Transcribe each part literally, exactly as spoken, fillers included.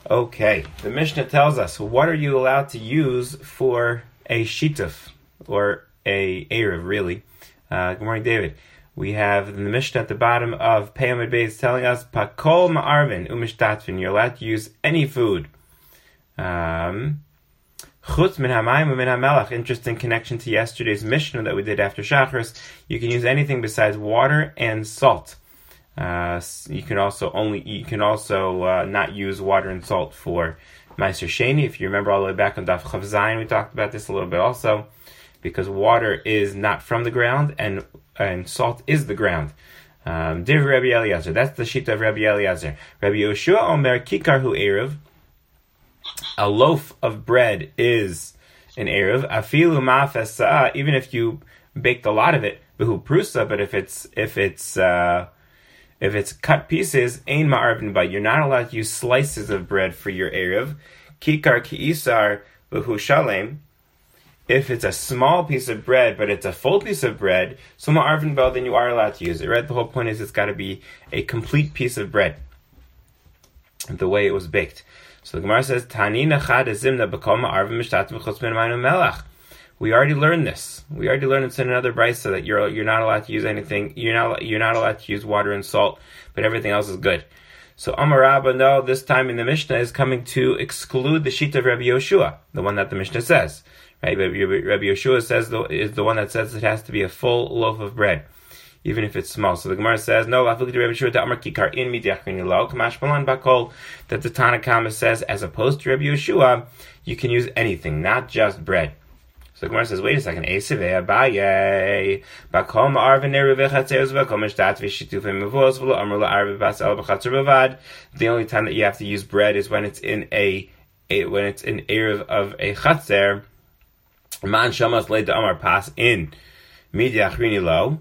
Okay, the Mishnah tells us, what are you allowed to use for a shituf, or a erev, really? Uh, good morning, David. We have the Mishnah at the bottom of Pei Amud Beis telling us, Pakol ma'arvin umishtatvin, you're allowed to use any food. Um, Chutz min hamayim u'min hamelach, interesting connection to yesterday's Mishnah that we did after Shacharis. You can use anything besides water and salt. Uh, you can also only you can also uh, not use water and salt for Meiser Sheni. If you remember all the way back on Daf Chav Zayin, we talked about this a little bit also, because water is not from the ground and and salt is the ground. Um, Div Rabbi Eliezer, that's the shita of Rabbi Eliezer. Rabbi Yoshua Omer Kikar Hu Erev, a loaf of bread is an erev. Afilu ma'afes sa'ah, even if you baked a lot of it, behu prusa, but if it's if it's uh, If it's cut pieces, ein ma'arvin, but you're not allowed to use slices of bread for your erev. Kikar ki'isar v'hu shalem. If it's a small piece of bread, but it's a full piece of bread, so ma'arvin ba, then you are allowed to use it. Right? The whole point is it's got to be a complete piece of bread, the way it was baked. So the Gemara says, Tani nachad zimna b'kol ma'arvin mishtat v'chutz min mayim melach. We already learned this. We already learned this in another brisa that you're you're not allowed to use anything. You're not you're not allowed to use water and salt, but everything else is good. So Amar Rabba, no, this time in the Mishnah is coming to exclude the sheet of Rabbi Yoshua, the one that the Mishnah says. Right? Rabbi Yoshua says the, is the one that says it has to be a full loaf of bread, even if it's small. So the Gemara says, no, that the Tanna Kama says, as opposed to Rabbi Yoshua, you can use anything, not just bread. So the Gemara says, wait a second, the only time that you have to use bread is when it's in a, a when it's an erev of a chatzer. Man shamas leid the amar pas in midiachrini lo.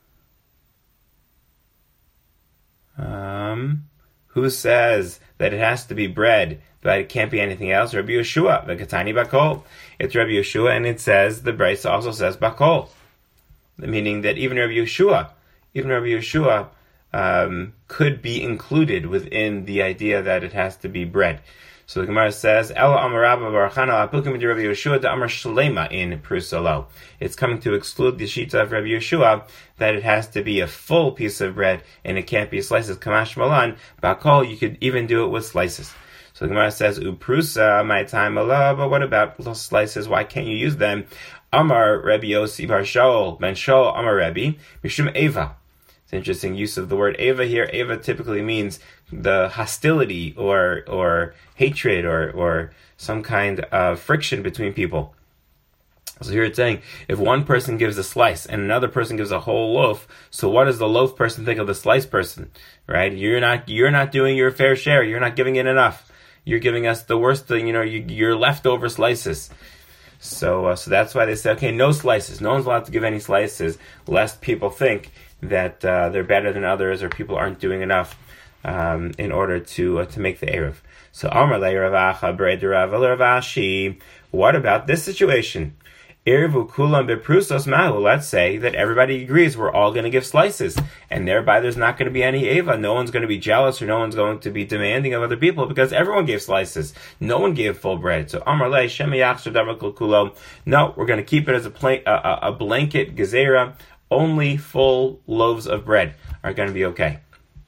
Um, who says that it has to be bread, but it can't be anything else? Rabbi Yeshua, the Katani Bakol. It's Rabbi Yeshua, and it says, the Brisa also says Bakol. Meaning that even Rabbi Yeshua, even Rabbi Yeshua um, could be included within the idea that it has to be bread. So the Gemara says, Ela Amar Rabba Barachana Apilkim Rabbi Yeshua the Amar Shlema in Prusalo. It's coming to exclude the shita of Rabbi Yeshua that it has to be a full piece of bread and it can't be slices. Kamash Malan Bakol, you could even do it with slices. So the Gemara says, Uprusa, my time Allah, but what about little slices? Why can't you use them? Amar Rabbi Yossi Bar Shaul, Ben Shaul, Amar Rabbi, Mishum Eva. It's an interesting use of the word Eva here. Eva typically means the hostility or or hatred or, or some kind of friction between people. So here it's saying, if one person gives a slice and another person gives a whole loaf, so what does the loaf person think of the slice person? Right? You're not you're not doing your fair share. You're not giving it enough. You're giving us the worst thing, you know, you, your leftover slices. So uh, so that's why they say, okay, no slices. No one's allowed to give any slices, lest people think that uh, they're better than others or people aren't doing enough um, in order to uh, to make the erev. So Amar le Ravacha Bred Rav Ravashi. What about this situation? Erevu kulam beprusos mahu. Let's say that everybody agrees we're all going to give slices, and thereby there's not going to be any eva. No one's going to be jealous, or no one's going to be demanding of other people because everyone gave slices. No one gave full bread. So Amar le Shemiyach Shadavakul Kulo. No, we're going to keep it as a, pla- a, a blanket gezerah. Only full loaves of bread are going to be okay.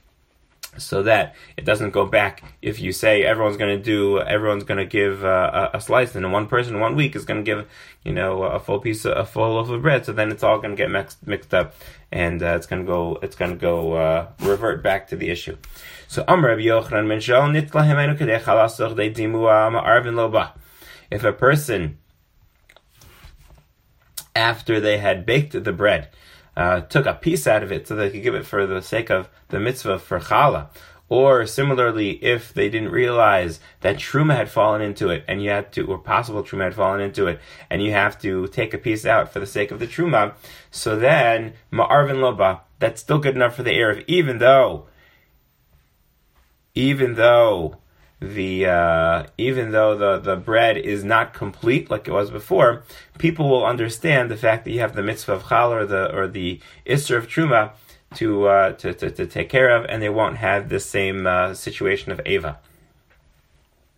So that it doesn't go back. If you say everyone's going to do, everyone's going to give uh, a, a slice, and one person in one week is going to give, you know, a full piece, of, a full loaf of bread. So then it's all going to get mixed, mixed up, and uh, it's going to go, it's going to go uh, revert back to the issue. So Amar Rabbi Yochanan ben Shaul nitla hemenu kedei chalasach dei dimua ma'arvin lo ba. If a person, after they had baked the bread, Uh, took a piece out of it so they could give it for the sake of the mitzvah for challah. Or similarly, if they didn't realize that truma had fallen into it, and you had to, or possible truma had fallen into it, and you have to take a piece out for the sake of the truma, so then ma'arvin loba, that's still good enough for the erev, even though, even though the uh, even though the, the bread is not complete like it was before, people will understand the fact that you have the mitzvah of chal or the or the isser of truma to, uh, to to to take care of, and they won't have the same uh, situation of eva.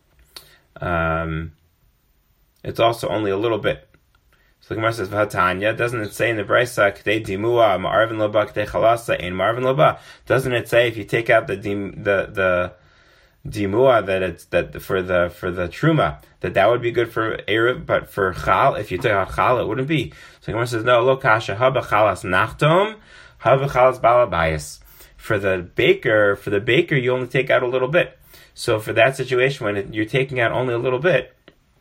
um, it's also only a little bit. So the Gemara says, "V'hatanya." Doesn't it say in the Brisa, "K'dei dimua ma'arvin loba k'dei chalasa ein marvin loba"? Doesn't it say if you take out the dim, the the dimua that it's that for the for the truma that that would be good for erev, but for chal, if you take out chal, it wouldn't be. So the Gemara says, "No, lo kasha haba chalas nachtom, haba chalas balabayas." For the baker, for the baker, you only take out a little bit. So for that situation, when it, you're taking out only a little bit,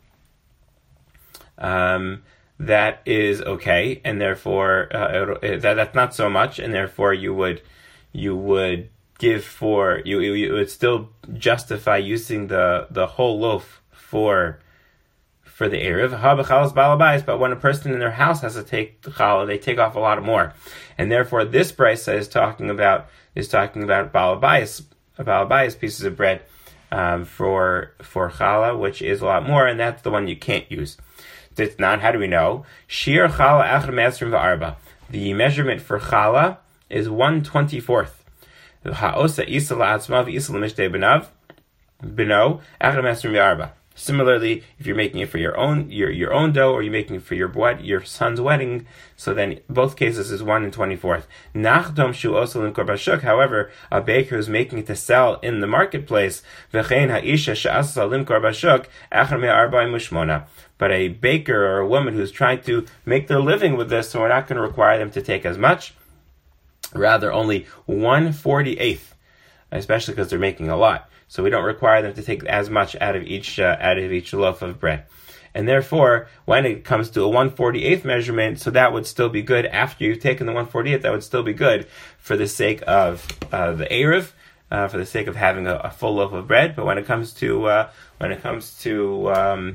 um. that is okay, and therefore uh, it, that that's not so much, and therefore you would you would give for you you would still justify using the, the whole loaf for for the erev. But when a person in their house has to take the challah, they take off a lot more, and therefore this brisa is talking about is talking about balabayas balabayas pieces of bread um, for for challah, which is a lot more, and that's the one you can't use. It's not. How do we know? Shir challah achar me'esrim v'arba. The measurement for challah is one twenty fourth. Ha'osa isa la'atzma v'isa l'mishtei benav beno achar me'esrim v'arba. Similarly, if you're making it for your own your your own dough, or you're making it for your your son's wedding, so then both cases is one and twenty fourth. Nachdom shu osa l'mkor bashuk. However, a baker who's making it to sell in the marketplace, v'chein ha'isha she'asa l'mkor bashuk achar me'arba mushmona. But a baker or a woman who's trying to make their living with this, so we're not going to require them to take as much. Rather, only one forty-eighth, especially because they're making a lot. So we don't require them to take as much out of each uh, out of each loaf of bread. And therefore, when it comes to a one forty-eighth measurement, so that would still be good after you've taken the one forty-eighth, that would still be good for the sake of uh, the erev, uh, for the sake of having a, a full loaf of bread. But when it comes to uh, when it comes to um,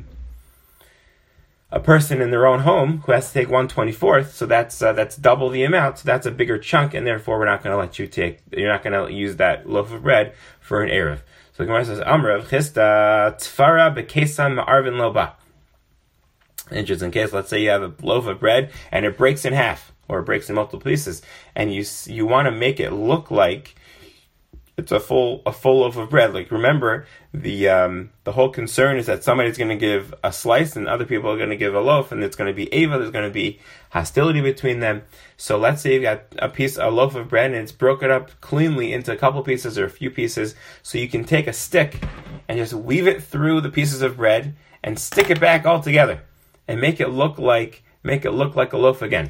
a person in their own home who has to take one twenty-fourth, so that's uh, that's double the amount, so that's a bigger chunk, and therefore we're not going to let you take, you're not going to use that loaf of bread for an erev. So the Gemara says, Amrav chista tfara bekesan ma'arvin loba. Interesting case, let's say you have a loaf of bread and it breaks in half, or it breaks in multiple pieces, and you you want to make it look like it's a full a full loaf of bread. Like, remember, the um, the whole concern is that somebody's going to give a slice and other people are going to give a loaf, and it's going to be ava. There's going to be hostility between them. So let's say you've got a piece, a loaf of bread, and it's broken up cleanly into a couple pieces or a few pieces. So you can take a stick and just weave it through the pieces of bread and stick it back all together and make it look like make it look like a loaf again.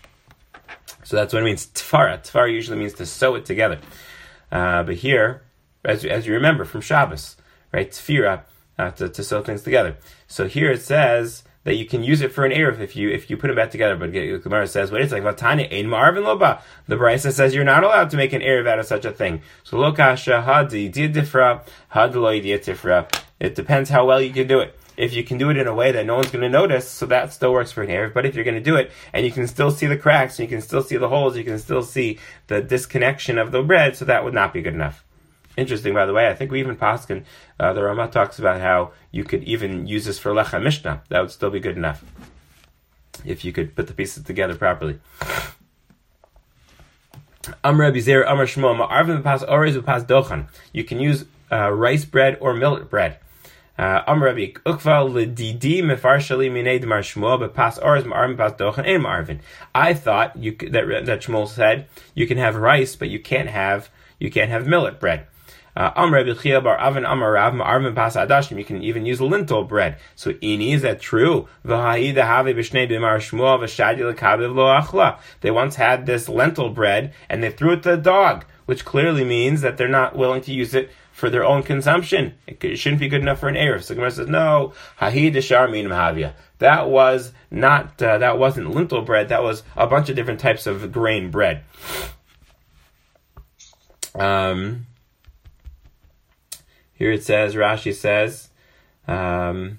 So that's what it means. Tfara. Tfara usually means to sew it together. Uh, but here, as, as you remember from Shabbos, right, tefira, uh, to, to sew things together. So here it says that you can use it for an erev if you if you put them back together. But the Gemara says, wait, it's like Vatanya ein ma'arvin loba. The Brisa says you're not allowed to make an erev out of such a thing. So lo kasha hadi difra had lo tifra. It depends how well you can do it. If you can do it in a way that no one's going to notice, so that still works for an erev. But if you're going to do it, and you can still see the cracks, and you can still see the holes, you can still see the disconnection of the bread, so that would not be good enough. Interesting, by the way, I think we even paskin, uh, the Rama talks about how you could even use this for lecha mishnah. That would still be good enough, if you could put the pieces together properly. Amr Abizer, Amr Shmuel, Ma'arvin Pas Orez Pas Dochan. You can use uh, rice bread or millet bread. Amr Rabbi Ukval L'Didi Mefarshali Minei D'Mar Shmuel B'Pas Orez Ma'arvin Pas Dochan Ein Ma'arvin. I thought you could, that that Shmuel said you can have rice, but you can't have you can't have millet bread. Amr Rabbi Chia Bar Avin Amar Rav Ma'arvin Pas Adashim. You can even use lentil bread. So ini, is that true? V'Ha'ida Have B'Shnei D'Mar Shmuel V'Shadi L'Kaviv Lo Achla. They once had this lentil bread and they threw it to the dog, which clearly means that they're not willing to use it for their own consumption. It shouldn't be good enough for an erev. So Gemara says, no, hahi deshar minim havia. That was not, uh, that wasn't lentil bread. That was a bunch of different types of grain bread. Um, here it says, Rashi says, um,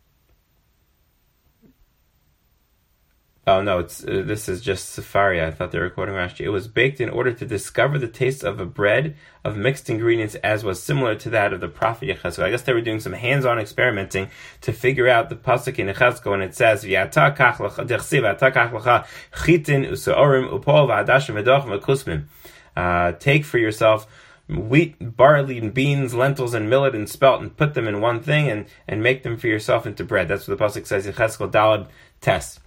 oh no, it's uh, this is just Safari. I thought they were quoting Rashi. It was baked in order to discover the taste of a bread of mixed ingredients, as was similar to that of the prophet Yechezkel. I guess they were doing some hands-on experimenting to figure out the pasuk in Yechezkel when it says V'yata kach lecha chitin u'seorim upol v'adashim v'dochim v'kusmim. Take for yourself wheat, barley, and beans, lentils, and millet, and spelt, and put them in one thing, and, and make them for yourself into bread. That's what the pasuk says, Yechezkel Dalad Tes.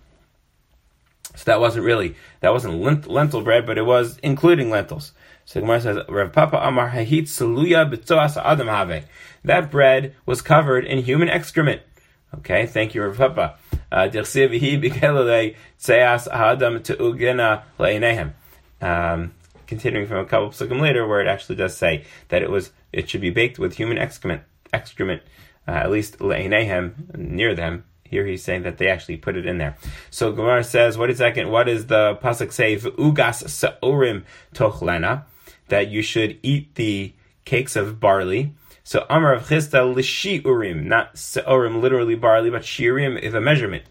So that wasn't really, that wasn't lent, lentil bread, but it was including lentils. So the Gemara says, Rav Papa Amar Hahit Saluya B'tzoas Adam Have. That bread was covered in human excrement. Okay, thank you, Rav Papa. Dirsiv Hi B'kelele Tzeas Adam Te'ugena Le'enehem. Um, continuing from a couple of psukim later, where it actually does say that it was, it should be baked with human excrement, excrement, uh, at least le'enehem, near them. Here he's saying that they actually put it in there. So Gemara says, what is second? What does the pasuk say? V'ugas sa'orim tochlena, that you should eat the cakes of barley. So Amar of Chisda l'shi'urim, not sa'orim literally barley, but shi'urim is a measurement,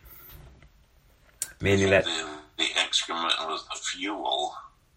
meaning that the, the excrement was the fuel.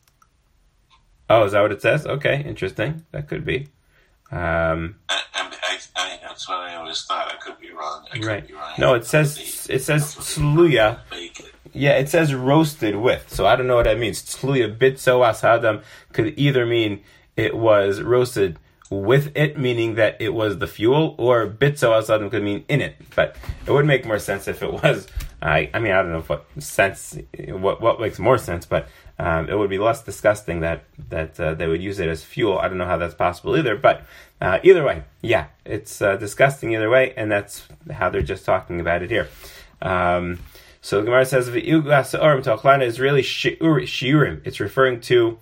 Oh, is that what it says? Okay, interesting. That could be. Um, I, I, I, that's what I always thought. I could be wrong. I could right. be wrong. No, it says it says sluya. Yeah, it says roasted with. So I don't know what that means. Sluya bitzo asadam could either mean it was roasted with it, meaning that it was the fuel, or bitzo asadam could mean in it. But it would make more sense if it was. I, I mean, I don't know what sense, what what makes more sense, but um, it would be less disgusting that that uh, they would use it as fuel. I don't know how that's possible either, but uh, either way, yeah, it's uh, disgusting either way, and that's how they're just talking about it here. Um, so the Gemara says, "V'ugas orim tochlana" is really shiurim. It's referring to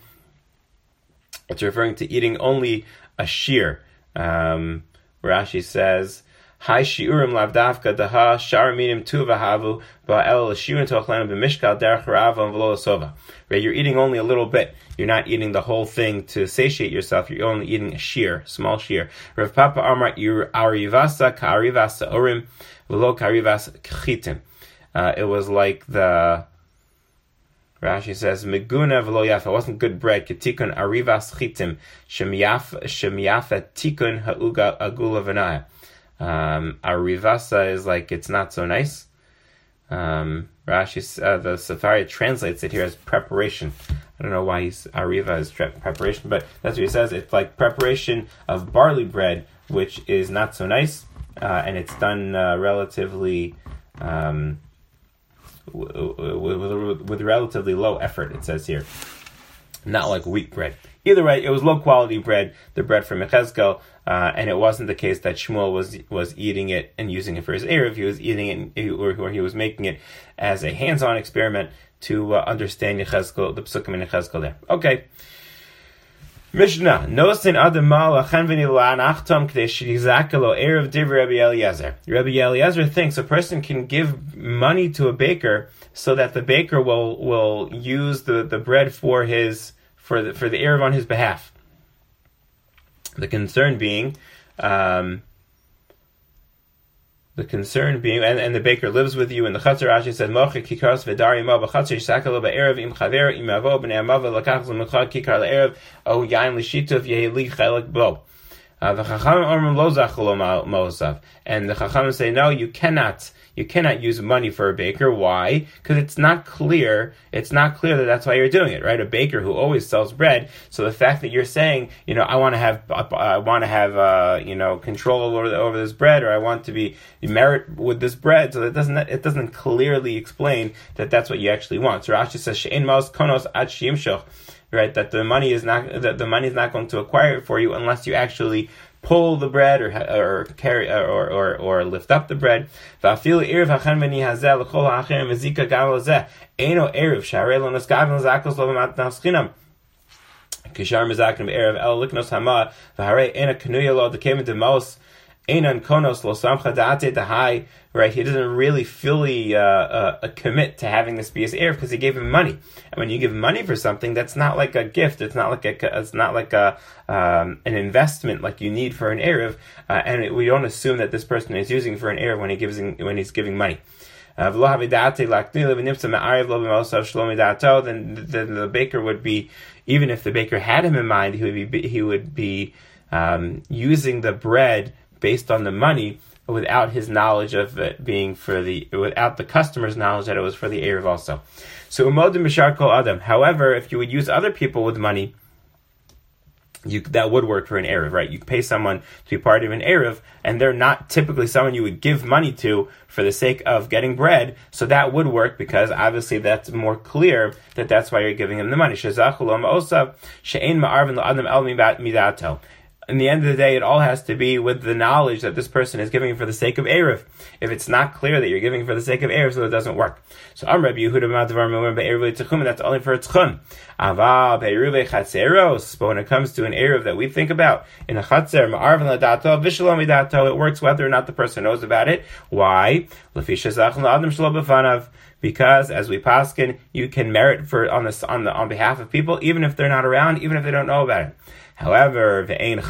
it's referring to eating only a shear. Um, Rashi says, Hai shiurim lavdavka daha shar minim tuva havu ba'el shiurim tochlana b'mishkal derech rava and v'lo sova. Right, you're eating only a little bit. You're not eating the whole thing to satiate yourself. You're only eating a shear, small shear. Rav Papa Amar arivasa ka'arivasa orim v'lo ka'arivasa kchitim. Uh, it was like the Rashi says, Meguna v'lo yafa. It wasn't good bread. Ketikun arivas chitim shemiyafa tikun ha'uga agula v'naya. Um, arivasa is like it's not so nice. Um, Rashi, uh, the Safari translates it here as preparation. I don't know why he's ariva is tre- preparation, but that's what he says. It's like preparation of barley bread, which is not so nice, uh, and it's done uh, relatively um, w- w- with, with relatively low effort. It says here, not like wheat bread. Either way, it was low quality bread, the bread from Yechezkel, uh, and it wasn't the case that Shmuel was was eating it and using it for his erev. He was eating it, or, or he was making it as a hands-on experiment to uh, understand Yechezkel, the Psukim in Yechezkel there. Okay. Mishnah. Nosin Adamal Achanvini La'anachtom Kdeshizakalo Erev Div Rabbi Eliezer. Rabbi Eliezer thinks a person can give money to a baker so that the baker will will use the, the bread for his for the for the erev on his behalf. The concern being, um, the concern being, and, and the baker lives with you. And the Chatzar Rashi said, "Moche kikaros v'dari ma b'chatzar yisakalo ba'erev im chaver im avo b'nei amava lakach l'mechad kikar l'erev o yain l'shituf yeheli chelak bo." Uh, the Chachamim omrim lo zacholo ma'osav, and the Chachamim say, no, you cannot. You cannot use money for a baker. Why? Because it's not clear. It's not clear that that's why you're doing it, right? A baker who always sells bread. So the fact that you're saying, you know, I want to have, I want to have, uh, you know, control over the, over this bread, or I want to be merit with this bread. So that doesn't, it doesn't clearly explain that that's what you actually want. So Rashi says, "She'en maos konos ad sheyimshoch," right? That the money is not, that the money is not going to acquire it for you unless you actually pull the bread or or carry or or or lift up the bread. Va'afilu erev hachanveni hazeh l'chol ha'acherim v'zika gam lozeh eino erev sharei lo naskav l'zakos lo v'mat naschinam kishar mezakim erev el liknos hama v'harei eina kanuya lo dekemen demos einan konos lo samcha da'ate dahai. Right, he doesn't really fully uh, uh, commit to having this be his erev because he gave him money. And when you give money for something, that's not like a gift. It's not like a. It's not like a um, an investment like you need for an erev. Uh, and it, we don't assume that this person is using for an erev when he gives when he's giving money. Uh, then, then the baker would be, even if the baker had him in mind, he would be he would be um, using the bread based on the money, without his knowledge of it being for the, without the customer's knowledge that it was for the erev also. So umodim b'shar kol adam. However, if you would use other people with money, You, that would work for an Erev, right? You pay someone to be part of an Erev, and they're not typically someone you would give money to for the sake of getting bread, so that would work because obviously that's more clear that that's why you're giving them the money. In the end of the day, it all has to be with the knowledge that this person is giving for the sake of Erev. If it's not clear that you're giving for the sake of Erev, so it doesn't work. So I'm Rabbi Yehuda and that's only for Tzchum. Aval be'eruv chatzeros, but when it comes to an Erev that we think about, in a chatzer, ma'arvin l'dato, v'shalom l'dato, it works whether or not the person knows about it. Why? L'fisha zachin l'adam shelo b'fanav. Because, as we paskin, you can merit for on the on the on behalf of people, even if they're not around, even if they don't know about it. However,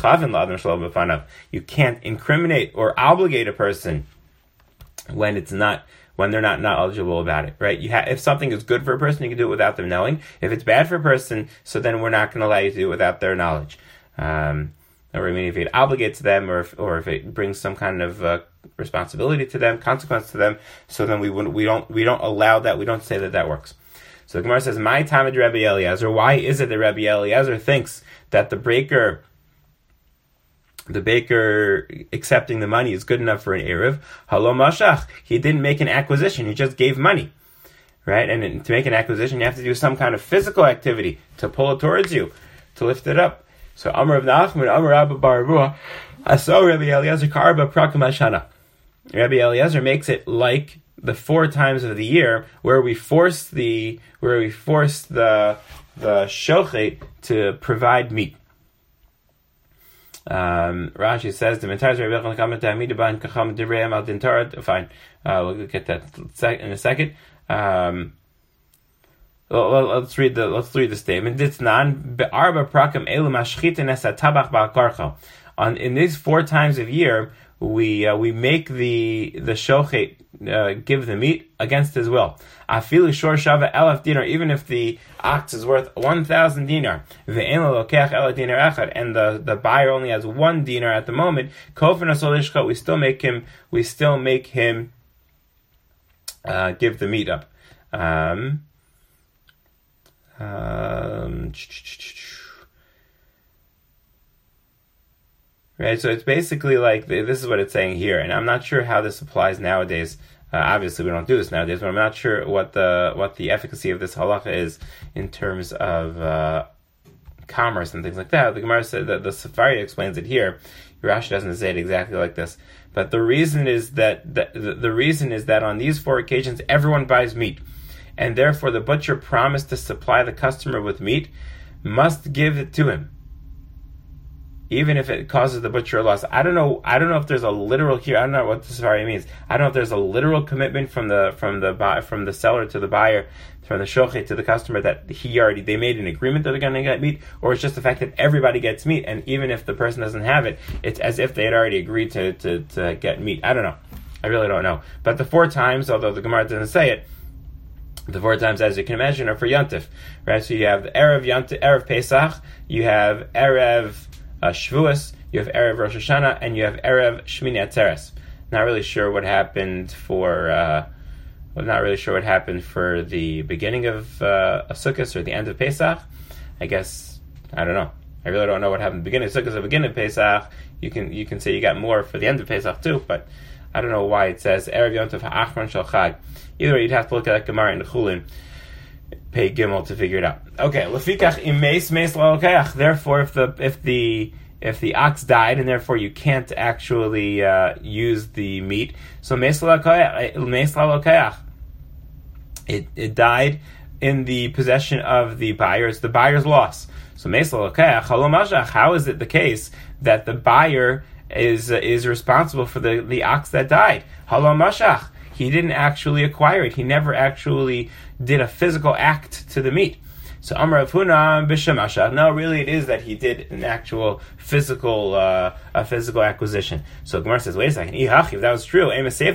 you can't incriminate or obligate a person when it's not when they're not knowledgeable about it, right? You ha- if something is good for a person, you can do it without them knowing. If it's bad for a person, so then we're not going to allow you to do it without their knowledge. Um, or I mean, if it obligates them, or if, or if it brings some kind of uh, responsibility to them, consequence to them, so then we wouldn't, we don't we don't allow that. We don't say that that works. So the Gemara says, "My time at Rabbi Eliezer. Why is it that Rabbi Eliezer thinks that the breaker, the baker accepting the money is good enough for an Erev? Halo mashach. He didn't make an acquisition. He just gave money, right? And to make an acquisition, you have to do some kind of physical activity to pull it towards you, to lift it up. So Amar of Nachman, Amar Abba Bar Ruah, I saw Rabbi Eliezer Karba Prakam Hashana. Rabbi Eliezer makes it like the four times of the year where we force the where we force the the shochet to provide meat. Um, Rashi says the fine. Uh, we'll get that in a second. Um, let's read the let's read the statement. It's non be'arba prakam elu mashchitin es hatabach ba'karcha. On in these four times of year, we uh, we make the the shochet uh, give the meat against his will. Afilu shor shava elaf dinar, even if the ox is worth one thousand dinar. Ve'en lokech ela dinar echad, and the, the buyer only has one dinar at the moment. Kofen asolishcha, we still make him we still make him uh, give the meat up. Um, um, Right, so it's basically like, this is what it's saying here, and I'm not sure how this applies nowadays. Uh, obviously, we don't do this nowadays, but I'm not sure what the what the efficacy of this halacha is in terms of uh, commerce and things like that. The Gemara said that the Safari explains it here. Rashi doesn't say it exactly like this, but the reason is that the, the, the reason is that on these four occasions, everyone buys meat, and therefore the butcher promised to supply the customer with meat, must give it to him, even if it causes the butcher a loss. I don't know. I don't know if there's a literal here. I don't know what the Safari means. I don't know if there's a literal commitment from the from the from the seller to the buyer, from the shochet to the customer, that he already they made an agreement that they're going to get meat, or it's just the fact that everybody gets meat, and even if the person doesn't have it, it's as if they had already agreed to to, to get meat. I don't know. I really don't know. But the four times, although the Gemara doesn't say it, the four times, as you can imagine, are for Yontif, right? So you have the Erev Yontif, Erev Pesach, you have Erev Uh, Shavuos, you have Erev Rosh Hashanah, and you have Erev Shmini Atzeres. Not really sure what happened for. Uh, well, not really sure what happened for the beginning of uh, Sukkot or the end of Pesach. I guess I don't know. I really don't know what happened at the beginning of Sukkot or the beginning of Pesach. You can you can say you got more for the end of Pesach too, but I don't know why it says Erev Yom Tov Ha'achron Shel Chag. Either way, you'd have to look at that Gemara in the Chulin, pay Gimel, to figure it out. Okay, lefikach imeis meis la'okeach. Therefore, if the if the if the ox died, and therefore you can't actually uh, use the meat, so meis la'okeach, it it died in the possession of the buyer. It's the buyer's loss. So meis la'okeach halo mashach. How is it the case that the buyer is uh, is responsible for the, the ox that died? Halo mashach. He didn't actually acquire it. He never actually did a physical act to the meat. So Amar Rav Huna b'shem. No, really, it is that he did an actual physical, uh, a physical acquisition. So Gemara says, wait a second. If that was true,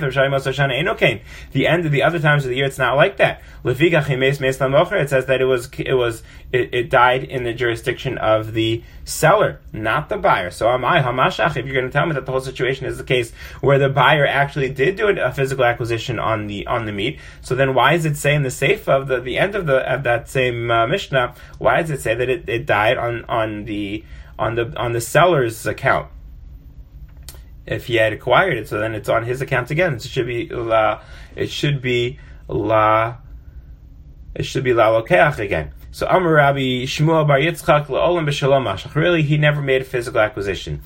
the end of the other times of the year, it's not like that. It says that it was, it was, it, it died in the jurisdiction of the seller, not the buyer. So am I hamashach? If you're going to tell me that the whole situation is the case where the buyer actually did do a physical acquisition on the on the meat, so then why does it say in the seif of the, the end of the of that same uh, Mishnah, why does it say that it, it died on on the on the on the seller's account. If he had acquired it, so then it's on his account again. It should be la. It should be la. It should be la lokeach again. So Amar Rabbi Shmuel Bar Yitzchak La'olam B'Shalom Mashach. Really, he never made a physical acquisition.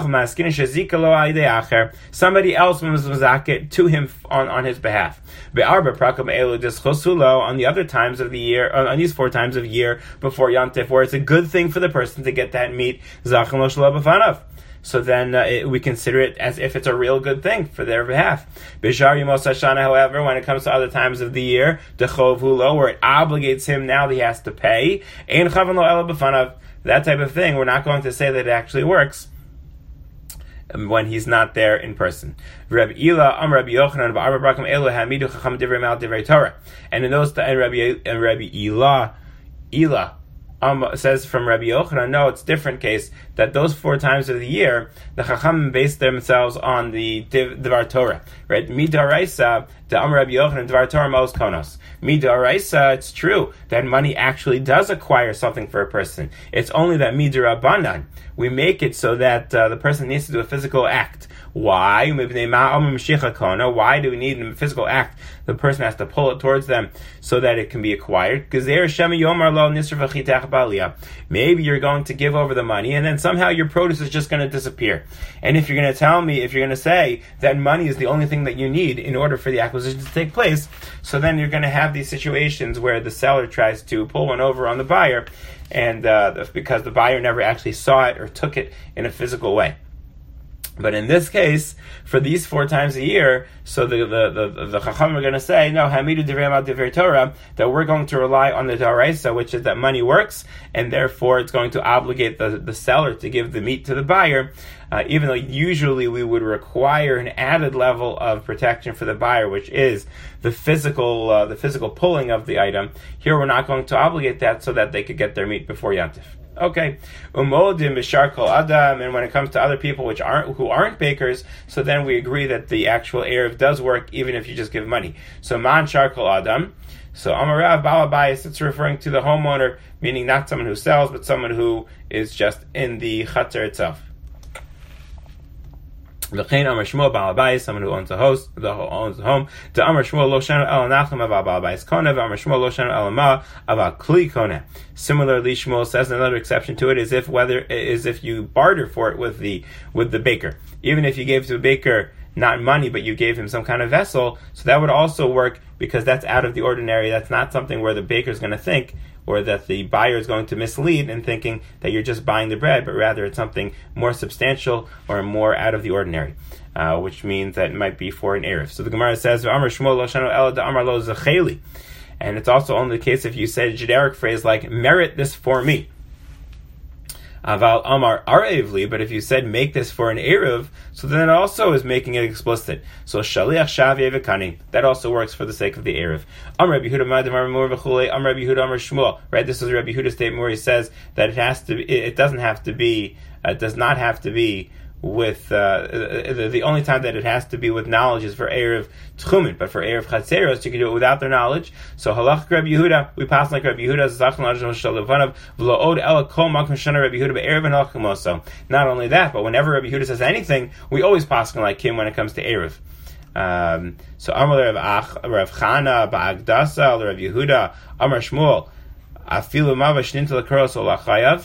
Somebody else was mazaket to him on, on his behalf. Be'arba Prakam Elu Dischosulo on the other times of the year, on these four times of year before Yantif, where it's a good thing for the person to get that meat. Zachem Lo Shelo B'Fanav. So then uh, it, we consider it as if it's a real good thing for their behalf. Bishar Yemos Hashana, however, when it comes to other times of the year, Dechov Hulo, where it obligates him now that he has to pay, Ein Chavan Lo Ela B'Fanav, that type of thing, we're not going to say that it actually works when he's not there in person. Rabbi Ila, Am Rabbi Yochanan, Ba'arba Brakam Elu Hamidu Chacham Divrei Mal Divrei Torah. And in those, and Rabbi, and Rabbi Ila, Ila, Um, says from Rabbi Yochanan, no, it's a different case, that those four times of the year, the Chacham base themselves on the Dvar Torah, right? Midaraisa, the Am Rabbi Yochanan, Dvar Torah Mos Konos. Midaraisa, it's true that money actually does acquire something for a person. It's only that Midarabanan, we make it so that uh, the person needs to do a physical act. Why? Why do we need a physical act? The person has to pull it towards them so that it can be acquired. Maybe you're going to give over the money and then somehow your produce is just going to disappear. And if you're going to tell me, if you're going to say that money is the only thing that you need in order for the acquisition to take place, so then you're going to have these situations where the seller tries to pull one over on the buyer, and uh, because the buyer never actually saw it or took it in a physical way. But in this case, for these four times a year, so the the the, the Chacham are going to say, no, Hamidu Divrei Mal Divrei Torah, that we're going to rely on the Daraisa, which is that money works, and therefore it's going to obligate the, the seller to give the meat to the buyer, uh, even though usually we would require an added level of protection for the buyer, which is the physical uh, the physical pulling of the item. Here we're not going to obligate that so that they could get their meat before Yantif. Okay, umodim b'shar kol adam, and when it comes to other people which aren't who aren't bakers, so then we agree that the actual erev does work even if you just give money. So man shar kol adam. So Amarav Balabayis, it's referring to the homeowner, meaning not someone who sells, but someone who is just in the chutzner itself. L'chein Amar Shmuel Balabayis, someone who owns the host, the who owns the home. To Amar Shmuel Lo Shanu El Nachem Aval Balabayis Koneh, Amar Shmuel Lo Shanu El Ma Aval Kli Koneh. Similarly, Shmuel says another exception to it is if whether is if you barter for it with the with the baker, even if you gave to a baker not money, but you gave him some kind of vessel, so that would also work because that's out of the ordinary. That's not something where the baker is going to think, or that the buyer is going to mislead in thinking that you're just buying the bread, but rather it's something more substantial or more out of the ordinary, uh, which means that it might be for an erev. So the Gemara says, "Amar Shmuel lo shanu ela da'amar lo zecheli," and it's also only the case if you say a generic phrase like "merit this for me." Aval Amar Arevli, but if you said make this for an erev, so then it also is making it explicit. So Shaliach Shavye V'Kani, that also works for the sake of the erev. Amar Rabbi Yehuda Madam Amar V'Chulei Amar Rabbi Yehuda Amar Shmuel. Right, this is Rabbi Yehuda's statement where he says that it has to, be, it doesn't have to be, uh, it does not have to be with uh, the, the only time that it has to be with knowledge is for erev tchumen, but for erev chatzeros you can do it without their knowledge. So halach Rabbi Yehuda, we pass like Rabbi Yehuda. Not only that, but whenever Rabbi Yehuda says anything, we always pass like him when it comes to erev. Um, so Amar Rav Chana ba'agdasa Rav Yehuda Amar Shmuel afilu mavash nintel l'karos olachayav.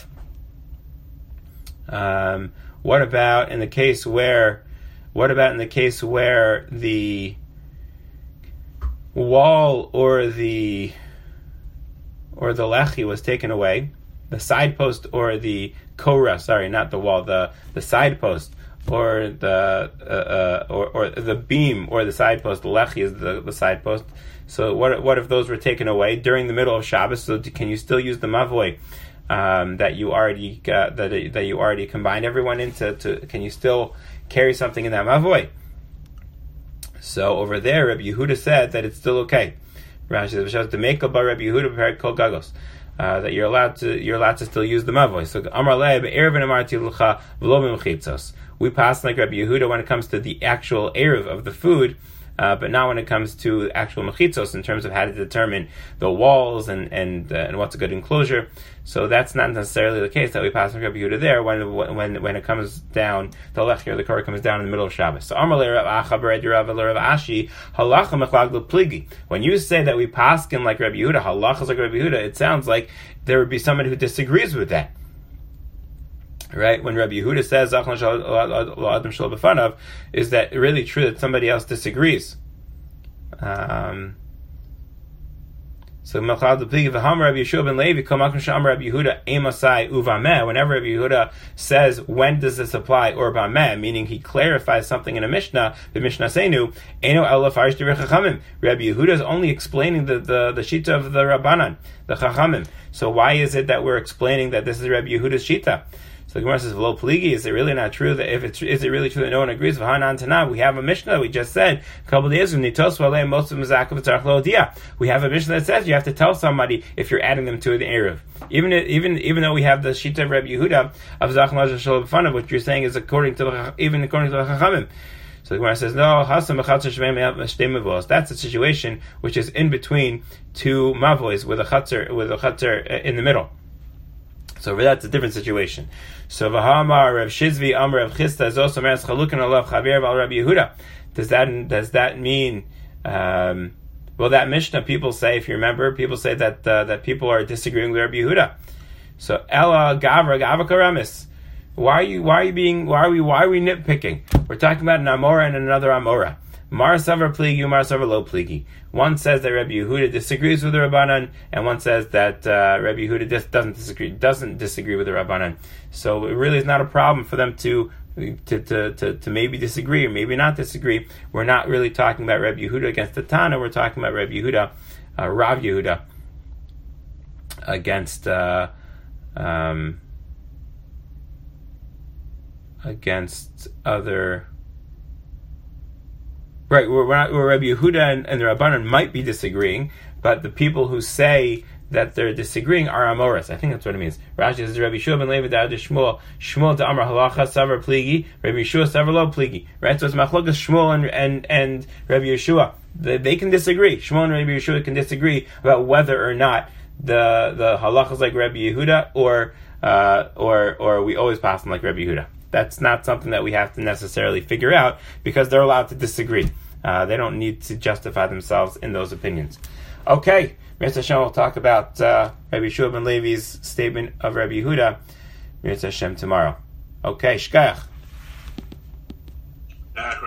Um. What about in the case where, what about in the case where the wall or the or the lechi was taken away, the side post or the korah, sorry, not the wall, the the side post or the uh, uh, or or the beam or the side post, the lechi is the, the side post. So what what if those were taken away during the middle of Shabbos? So can you still use the mavoi? Um, that you already uh, that that you already combined everyone into? To, can you still carry something in that mavoi? So over there, Rabbi Yehuda said that it's still okay. Rashi says to make a bar Rabbi Yehuda prepared kol gagos, that you're allowed to you're allowed to still use the mavoi. So Amar Leib Erev Amarti Lucha V'lo B'Mechitzos. We pass like Rabbi Yehuda when it comes to the actual erev of the food. uh, but not when it comes to actual mechitzos in terms of how to determine the walls and and, uh, and what's a good enclosure. So that's not necessarily the case that we pass on Rabbi Yehuda there when when when it comes down the lechir, the Korah comes down in the middle of Shabbos. So Amar le Rav Acha bered Rav Rav Ashi halacha mechlagdul pligi. When you say that we paskin like Rabbi Yehuda, halachas like Rabbi Yehuda, it sounds like there would be somebody who disagrees with that. Right? When Rabbi Yehuda says Adam shel b'fanav, is that really true that somebody else disagrees? Um, so Machal Pligi v'Ham Rabbi Yeshua ben Levi Kamakim Sham Rabbi Yehuda Emasai Uvameh. Whenever Rabbi Yehuda says when does this apply or Bameh, meaning he clarifies something in a Mishnah, the Mishnah Seinu Eno Ela Farish Derech Chachamim. Rabbi Yehuda is only explaining the the the shita of the Rabbanan, the Chachamim. So why is it that we're explaining that this is Rabbi Yehuda's shita? So the Gemara says, "V'lo pligi." Is it really not true that if it's is it really true that no one agrees with Hanan Tanah? We have a Mishnah that we just said a couple of days ago. Nitos v'alei most of mezakav tzarich lo'odia. We have a Mishnah that says you have to tell somebody if you're adding them to the eruv. Even even even though we have the shita of Rabbi Yehuda of Zach Mazal Shalom B'fanav, what you're saying is according to the, even according to the Chachamim. So the Gemara says, "No, hasam mechatzer shvei shtei mavos." That's a situation which is in between two mavos with a chatzer with a chatzer in the middle. So that's a different situation. So v'hamar Rav Shizvi Amar Rav Chisda is also meres chalukin alav chaver al Rabbi Yehuda. Does that does that mean? Um, well, that Mishnah people say, if you remember, people say that uh, that people are disagreeing with Rabbi Yehuda. So Ella Gavra Gavra Karamis. Why are you why are you being why are we why are we nitpicking? We're talking about an Amora and another Amora. Mar Savar Pligi, Mar Savar Lo Pligi. One says that Rabbi Yehuda disagrees with the Rabbanan, and one says that uh, Rabbi Yehuda dis- doesn't disagree doesn't disagree with the Rabbanan. So it really is not a problem for them to to, to, to, to maybe disagree or maybe not disagree. We're not really talking about Rabbi Yehuda against the Tana. We're talking about Rabbi Yehuda, uh, Rav Yehuda against uh, um, against other. Right, where, where Rabbi Yehuda and, and the Rabbanan might be disagreeing, but the people who say that they're disagreeing are Amoras. I think that's what it means. Rashi says, Rabbi Yeshua ben Levi da'ad Shmuel, Shmuel da'amar halacha savar pligi, Rabbi Yeshua savar lo pligi. Right, so it's machlokas Shmuel and, and, and Rabbi Yeshua. They, they can disagree. Shmuel and Rabbi Yeshua can disagree about whether or not the the halacha is like Rabbi Yehuda, or uh, or or we always pass them like Rabbi Yehuda. That's not something that we have to necessarily figure out because they're allowed to disagree. Uh, they don't need to justify themselves in those opinions. Okay, Mirza Hashem will talk about uh, Rabbi Yeshua ben Levi's statement of Rabbi Yehuda, Mirza Hashem, tomorrow. Okay, shkach.